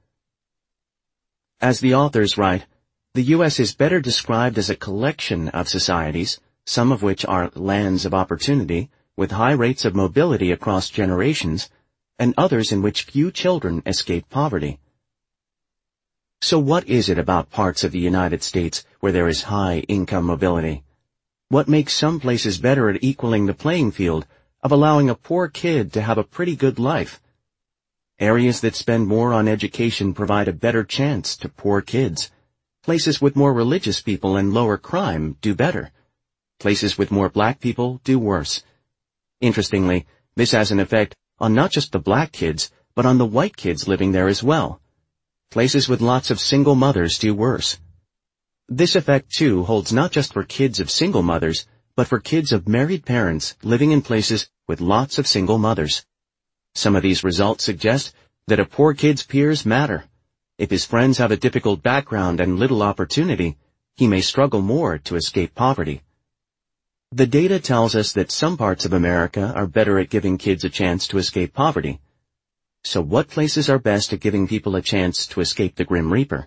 As the authors write, the U.S. is better described as a collection of societies, some of which are lands of opportunity, with high rates of mobility across generations, and others in which few children escape poverty. So what is it about parts of the United States where there is high income mobility? What makes some places better at equaling the playing field of allowing a poor kid to have a pretty good life? Areas that spend more on education provide a better chance to poor kids. Places with more religious people and lower crime do better. Places with more black people do worse. Interestingly, this has an effect on not just the black kids, but on the white kids living there as well. Places with lots of single mothers do worse. This effect, too, holds not just for kids of single mothers, but for kids of married parents living in places with lots of single mothers. Some of these results suggest that a poor kid's peers matter. If his friends have a difficult background and little opportunity, he may struggle more to escape poverty. The data tells us that some parts of America are better at giving kids a chance to escape poverty. So what places are best at giving people a chance to escape the Grim Reaper?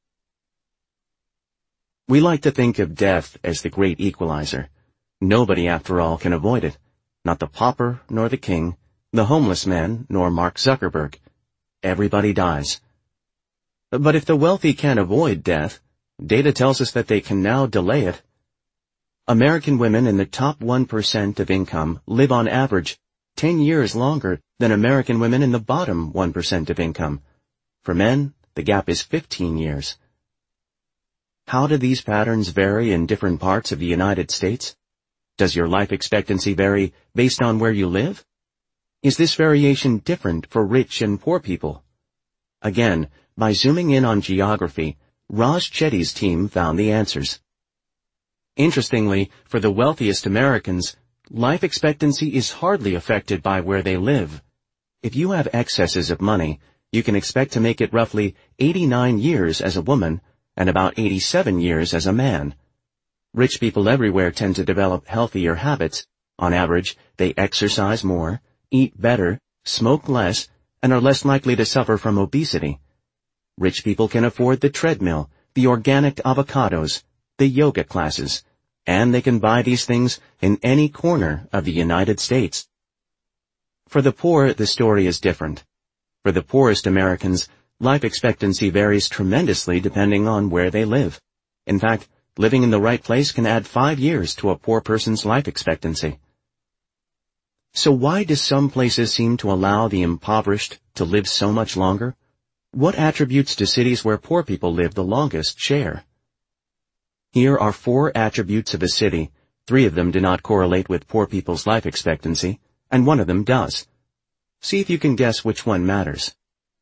We like to think of death as the great equalizer. Nobody, after all, can avoid it. Not the pauper, nor the king, the homeless man, nor Mark Zuckerberg. Everybody dies. But if the wealthy can't avoid death, data tells us that they can now delay it. American women in the top 1% of income live on average 10 years longer than American women in the bottom 1% of income. For men, the gap is 15 years. How do these patterns vary in different parts of the United States? Does your life expectancy vary based on where you live? Is this variation different for rich and poor people? Again, by zooming in on geography, Raj Chetty's team found the answers. Interestingly, for the wealthiest Americans, life expectancy is hardly affected by where they live. If you have excesses of money, you can expect to make it roughly 89 years as a woman and about 87 years as a man. Rich people everywhere tend to develop healthier habits. On average, they exercise more, eat better, smoke less, and are less likely to suffer from obesity. Rich people can afford the treadmill, the organic avocados, the yoga classes, and they can buy these things in any corner of the United States. For the poor, the story is different. For the poorest Americans, life expectancy varies tremendously depending on where they live. In fact, living in the right place can add 5 years to a poor person's life expectancy. So why do some places seem to allow the impoverished to live so much longer? What attributes do cities where poor people live the longest share? Here are 4 attributes of a city. 3 of them do not correlate with poor people's life expectancy, and 1 of them does. See if you can guess which one matters.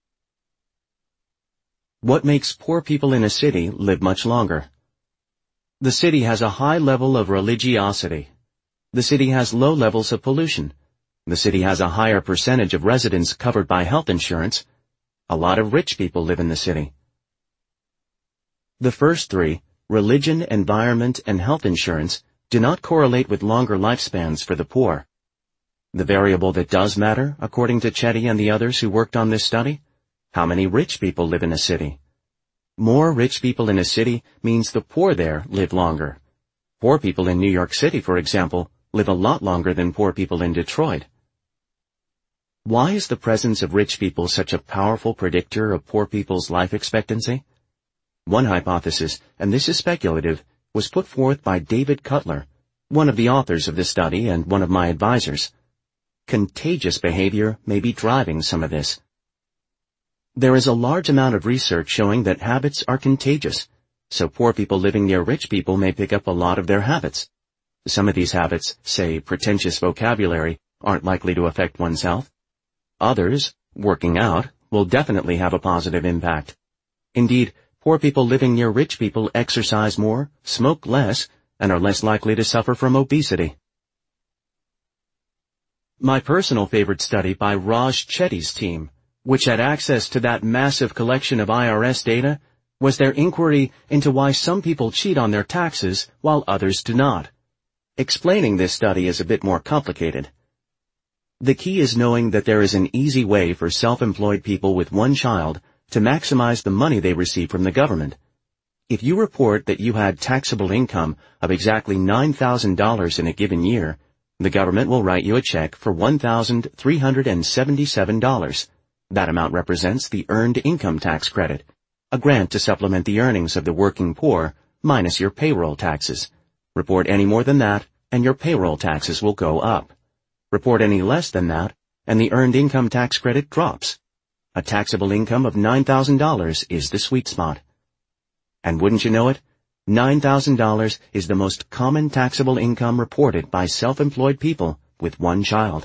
What makes poor people in a city live much longer? The city has a high level of religiosity. The city has low levels of pollution. The city has a higher percentage of residents covered by health insurance. A lot of rich people live in the city. The first 3, religion, environment, and health insurance, do not correlate with longer lifespans for the poor. The variable that does matter, according to Chetty and the others who worked on this study, how many rich people live in a city. More rich people in a city means the poor there live longer. Poor people in New York City, for example, live a lot longer than poor people in Detroit. Why is the presence of rich people such a powerful predictor of poor people's life expectancy? One hypothesis, and this is speculative, was put forth by David Cutler, one of the authors of this study and one of my advisors. Contagious behavior may be driving some of this. There is a large amount of research showing that habits are contagious, so poor people living near rich people may pick up a lot of their habits. Some of these habits, say pretentious vocabulary, aren't likely to affect one's health. Others, working out, will definitely have a positive impact. Indeed, poor people living near rich people exercise more, smoke less, and are less likely to suffer from obesity. My personal favorite study by Raj Chetty's team, which had access to that massive collection of IRS data, was their inquiry into why some people cheat on their taxes while others do not. Explaining this study is a bit more complicated. The key is knowing that there is an easy way for self-employed people with 1 child to maximize the money they receive from the government. If you report that you had taxable income of exactly $9,000 in a given year, the government will write you a check for $1,377. That amount represents the Earned Income Tax Credit, a grant to supplement the earnings of the working poor minus your payroll taxes. Report any more than that, and your payroll taxes will go up. Report any less than that, and the Earned Income Tax Credit drops. A taxable income of $9,000 is the sweet spot. And wouldn't you know it, $9,000 is the most common taxable income reported by self-employed people with one child.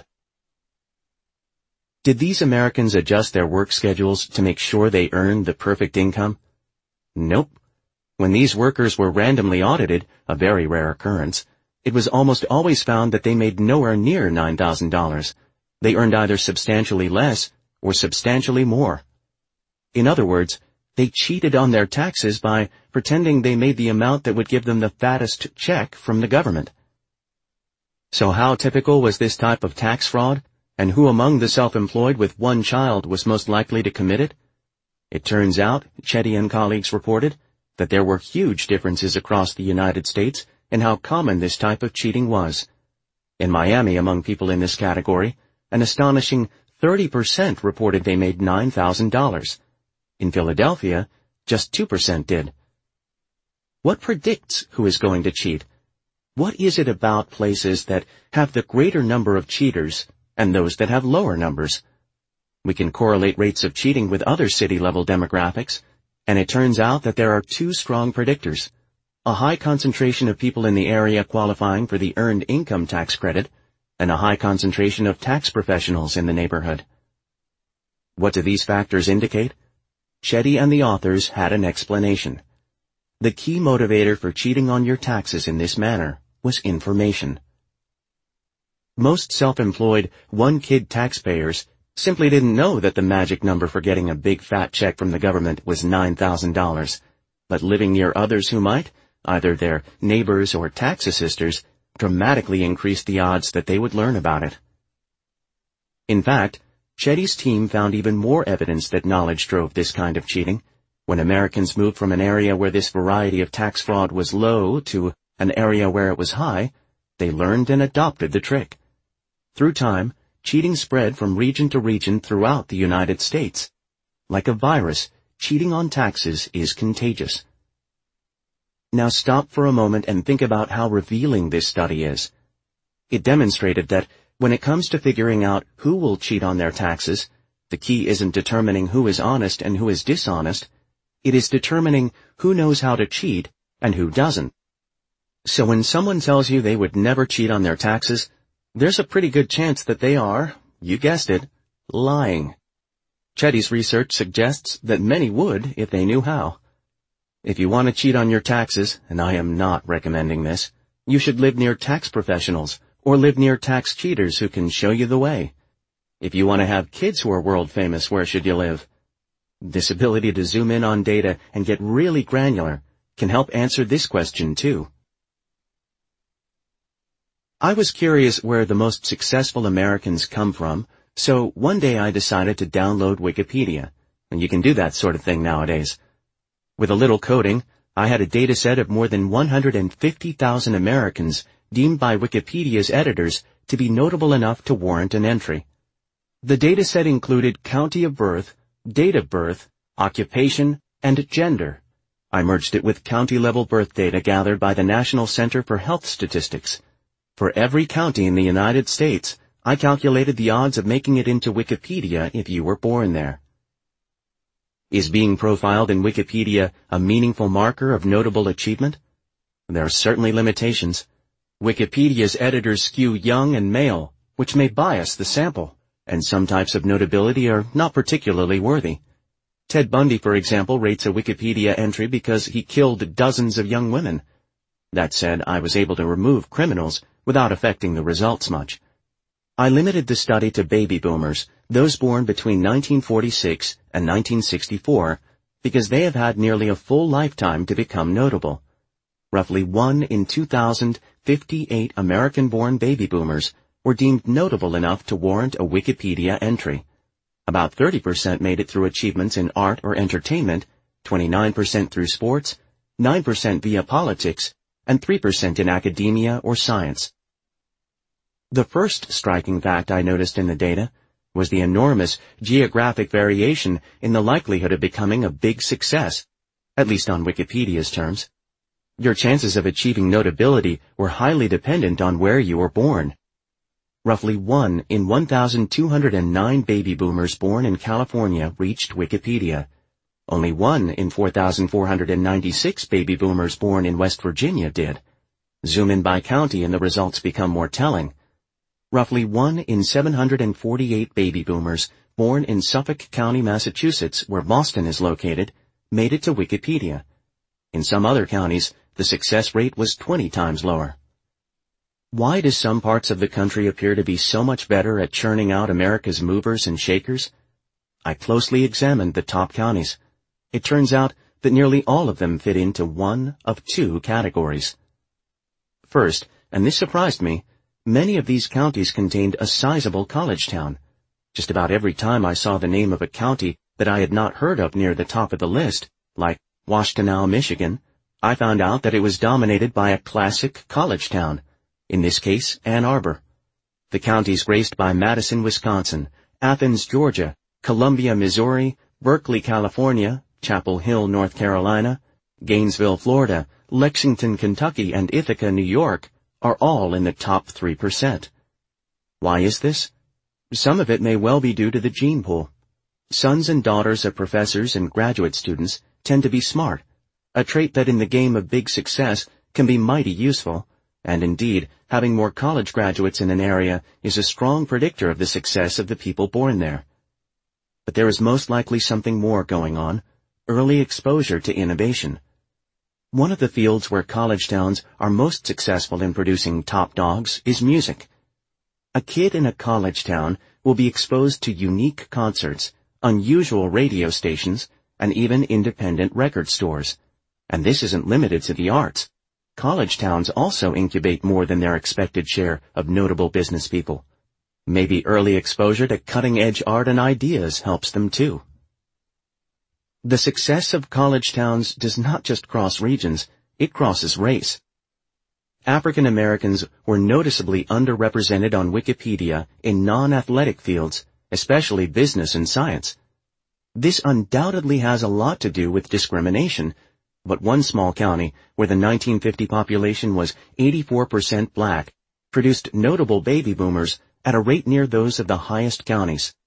Did these Americans adjust their work schedules to make sure they earned the perfect income? Nope. When these workers were randomly audited, a very rare occurrence, it was almost always found that they made nowhere near $9,000. They earned either substantially less or substantially more. In other words, they cheated on their taxes by pretending they made the amount that would give them the fattest check from the government. So how typical was this type of tax fraud, and who among the self-employed with one child was most likely to commit it? It turns out, Chetty and colleagues reported, that there were huge differences across the United States in how common this type of cheating was. In Miami, among people in this category, an astonishing 30% reported they made $9,000. In Philadelphia, just 2% did. What predicts who is going to cheat? What is it about places that have the greater number of cheaters and those that have lower numbers? We can correlate rates of cheating with other city-level demographics, and it turns out that there are two strong predictors: a high concentration of people in the area qualifying for the Earned Income Tax Credit, and a high concentration of tax professionals in the neighborhood. What do these factors indicate? Chetty and the authors had an explanation. The key motivator for cheating on your taxes in this manner was information. Most self-employed, one-kid taxpayers simply didn't know that the magic number for getting a big fat check from the government was $9,000. But living near others who might, either their neighbors or tax assisters, dramatically increased the odds that they would learn about it. In fact, Chetty's team found even more evidence that knowledge drove this kind of cheating. When Americans moved from an area where this variety of tax fraud was low to an area where it was high, they learned and adopted the trick. Through time, cheating spread from region to region throughout the United States. Like a virus, cheating on taxes is contagious. Now stop for a moment and think about how revealing this study is. It demonstrated that when it comes to figuring out who will cheat on their taxes, the key isn't determining who is honest and who is dishonest. It is determining who knows how to cheat and who doesn't. So when someone tells you they would never cheat on their taxes, there's a pretty good chance that they are, you guessed it, lying. Chetty's research suggests that many would if they knew how. If you want to cheat on your taxes, and I am not recommending this, you should live near tax professionals or live near tax cheaters who can show you the way. If you want to have kids who are world famous, where should you live? This ability to zoom in on data and get really granular can help answer this question too. I was curious where the most successful Americans come from, so one day I decided to download Wikipedia, and you can do that sort of thing nowadays. With a little coding, I had a data set of more than 150,000 Americans deemed by Wikipedia's editors to be notable enough to warrant an entry. The data set included county of birth, date of birth, occupation, and gender. I merged it with county-level birth data gathered by the National Center for Health Statistics. For every county in the United States, I calculated the odds of making it into Wikipedia if you were born there. Is being profiled in Wikipedia a meaningful marker of notable achievement? There are certainly limitations. Wikipedia's editors skew young and male, which may bias the sample, and some types of notability are not particularly worthy. Ted Bundy, for example, rates a Wikipedia entry because he killed dozens of young women. That said, I was able to remove criminals without affecting the results much. I limited the study to baby boomers, those born between 1946 and 1964, because they have had nearly a full lifetime to become notable. Roughly 1 in 2,058 American-born baby boomers were deemed notable enough to warrant a Wikipedia entry. About 30% made it through achievements in art or entertainment, 29% through sports, 9% via politics, and 3% in academia or science. The first striking fact I noticed in the data was the enormous geographic variation in the likelihood of becoming a big success, at least on Wikipedia's terms. Your chances of achieving notability were highly dependent on where you were born. Roughly 1 in 1,209 baby boomers born in California reached Wikipedia. Only 1 in 4,496 baby boomers born in West Virginia did. Zoom in by county and the results become more telling. Roughly 1 in 748 baby boomers born in Suffolk County, Massachusetts, where Boston is located, made it to Wikipedia. In some other counties, the success rate was 20 times lower. Why do some parts of the country appear to be so much better at churning out America's movers and shakers? I closely examined the top counties. It turns out that nearly all of them fit into one of two categories. First, and this surprised me, many of these counties contained a sizable college town. Just about every time I saw the name of a county that I had not heard of near the top of the list, like Washtenaw, Michigan, I found out that it was dominated by a classic college town, in this case, Ann Arbor. The counties graced by Madison, Wisconsin, Athens, Georgia, Columbia, Missouri, Berkeley, California, Chapel Hill, North Carolina, Gainesville, Florida, Lexington, Kentucky, and Ithaca, New York, are all in the top 3%. Why is this? Some of it may well be due to the gene pool. Sons and daughters of professors and graduate students tend to be smart, a trait that in the game of big success can be mighty useful, and indeed, having more college graduates in an area is a strong predictor of the success of the people born there. But there is most likely something more going on, early exposure to innovation. One of the fields where college towns are most successful in producing top dogs is music. A kid in a college town will be exposed to unique concerts, unusual radio stations, and even independent record stores. And this isn't limited to the arts. College towns also incubate more than their expected share of notable business people. Maybe early exposure to cutting-edge art and ideas helps them too. The success of college towns does not just cross regions, it crosses race. African Americans were noticeably underrepresented on Wikipedia in non-athletic fields, especially business and science. This undoubtedly has a lot to do with discrimination, but one small county, where the 1950 population was 84% black, produced notable baby boomers at a rate near those of the highest counties.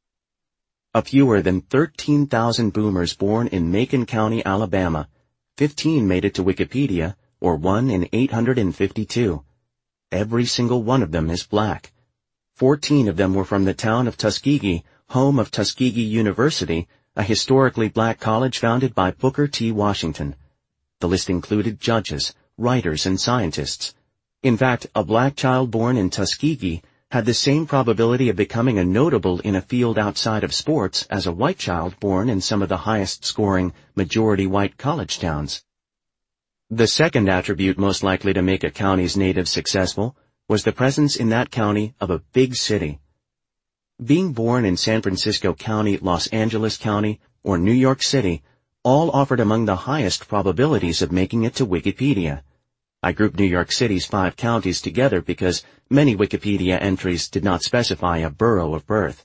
Of fewer than 13,000 boomers born in Macon County, Alabama, 15 made it to Wikipedia, or 1 in 852. Every single one of them is black. 14 of them were from the town of Tuskegee, home of Tuskegee University, a historically black college founded by Booker T. Washington. The list included judges, writers, and scientists. In fact, a black child born in Tuskegee had the same probability of becoming a notable in a field outside of sports as a white child born in some of the highest-scoring majority-white college towns. The second attribute most likely to make a county's native successful was the presence in that county of a big city. Being born in San Francisco County, Los Angeles County, or New York City all offered among the highest probabilities of making it to Wikipedia. I grouped New York City's 5 counties together because many Wikipedia entries did not specify a borough of birth.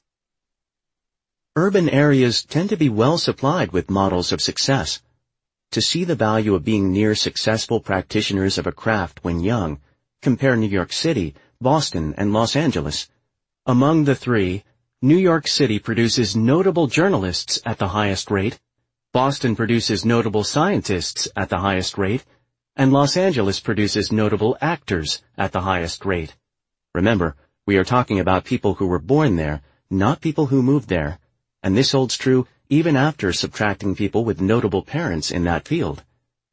Urban areas tend to be well supplied with models of success. To see the value of being near successful practitioners of a craft when young, compare New York City, Boston, and Los Angeles. Among the three, New York City produces notable journalists at the highest rate, Boston produces notable scientists at the highest rate, and Los Angeles produces notable actors at the highest rate. Remember, we are talking about people who were born there, not people who moved there, and this holds true even after subtracting people with notable parents in that field.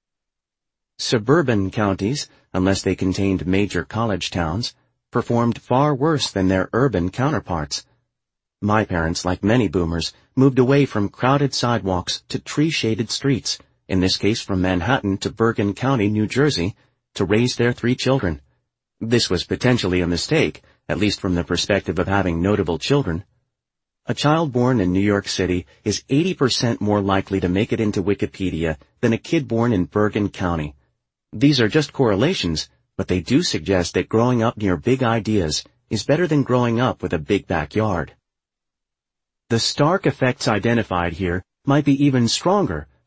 Suburban counties, unless they contained major college towns, performed far worse than their urban counterparts. My parents, like many boomers, moved away from crowded sidewalks to tree-shaded streets, in this case from Manhattan to Bergen County, New Jersey, to raise their 3 children. This was potentially a mistake, at least from the perspective of having notable children. A child born in New York City is 80% more likely to make it into Wikipedia than a kid born in Bergen County. These are just correlations, but they do suggest that growing up near big ideas is better than growing up with a big backyard. The Stark effects identified here might be even stronger